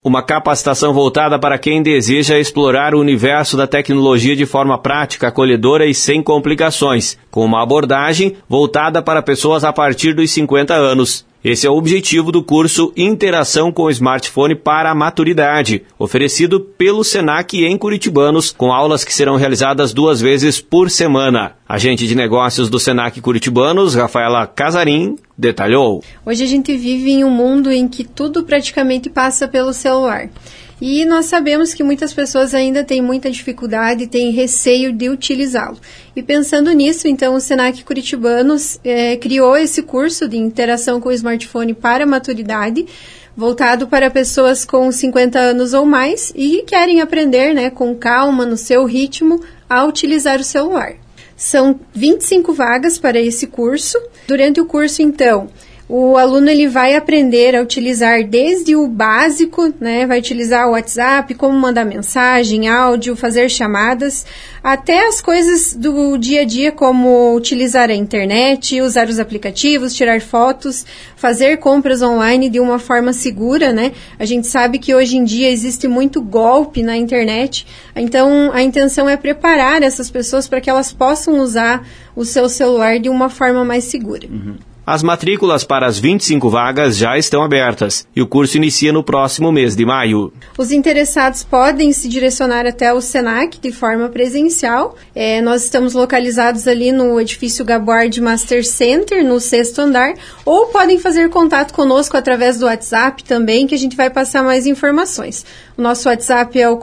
Uma capacitação voltada para quem deseja explorar o universo da tecnologia de forma prática, acolhedora e sem complicações, com uma abordagem voltada para pessoas a partir dos 50 anos. Esse é o objetivo do curso Interação com o Smartphone para a Maturidade, oferecido pelo Senac em Curitibanos, com aulas que serão realizadas 2 vezes por semana. Agente de negócios do Senac Curitibanos, Rafaela Casarim, detalhou. Hoje a gente vive em um mundo em que tudo praticamente passa pelo celular. E nós sabemos que muitas pessoas ainda têm muita dificuldade, têm receio de utilizá-lo. E pensando nisso, então, o Senac Curitibanos criou esse curso de interação com o smartphone para a maturidade, voltado para pessoas com 50 anos ou mais e que querem aprender, né, com calma, no seu ritmo, a utilizar o celular. São 25 vagas para esse curso. Durante o curso, então, o aluno ele vai aprender a utilizar desde o básico, né, vai utilizar o WhatsApp, como mandar mensagem, áudio, fazer chamadas, até as coisas do dia a dia, como utilizar a internet, usar os aplicativos, tirar fotos, fazer compras online de uma forma segura, né? A gente sabe que hoje em dia existe muito golpe na internet, então a intenção é preparar essas pessoas para que elas possam usar o seu celular de uma forma mais segura. As matrículas para as 25 vagas já estão abertas e o curso inicia no próximo mês de maio. Os interessados podem se direcionar até o Senac de forma presencial. Nós estamos localizados ali no edifício Gaboard Master Center, no 6º andar, ou podem fazer contato conosco através do WhatsApp também, que a gente vai passar mais informações. O nosso WhatsApp é o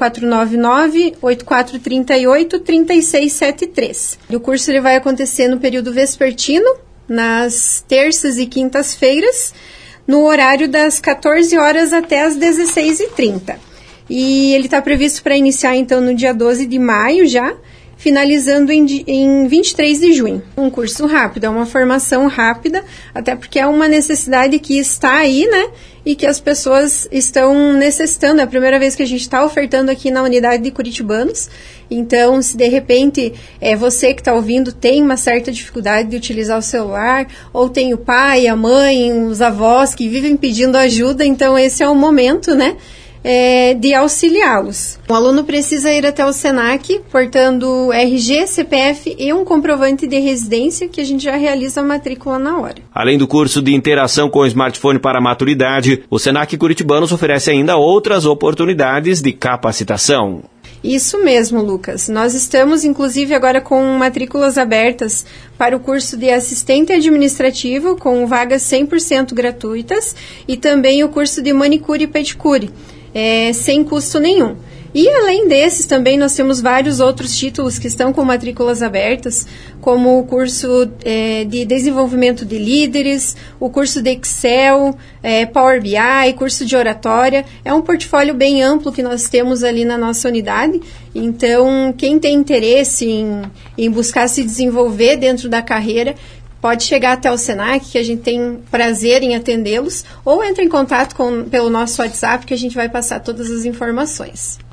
499-8438-3673. O curso ele vai acontecer no período vespertino, nas terças e quintas-feiras, no horário das 14 horas até as 16h30. E ele está previsto para iniciar, então, no dia 12 de maio já, finalizando em 23 de junho. Um curso rápido, é uma formação rápida, até porque é uma necessidade que está aí, né? E que as pessoas estão necessitando. É a primeira vez que a gente está ofertando aqui na unidade de Curitibanos. Então, se de repente você que está ouvindo tem uma certa dificuldade de utilizar o celular, ou tem o pai, a mãe, os avós que vivem pedindo ajuda, então esse é o momento, né? De auxiliá-los. O aluno precisa ir até o Senac, portando RG, CPF e um comprovante de residência, que a gente já realiza a matrícula na hora. Além do curso de interação com o smartphone para a maturidade, o Senac Curitibanos oferece ainda outras oportunidades de capacitação. Isso mesmo, Lucas. Nós estamos, inclusive, agora com matrículas abertas para o curso de assistente administrativo, com vagas 100% gratuitas, e também o curso de manicure e pedicure, sem custo nenhum. E além desses, também nós temos vários outros títulos que estão com matrículas abertas, como o curso de desenvolvimento de líderes, o curso de Excel, Power BI, curso de oratória. É um portfólio bem amplo que nós temos ali na nossa unidade. Então, quem tem interesse em buscar se desenvolver dentro da carreira, pode chegar até o Senac, que a gente tem prazer em atendê-los, ou entre em contato pelo nosso WhatsApp, que a gente vai passar todas as informações.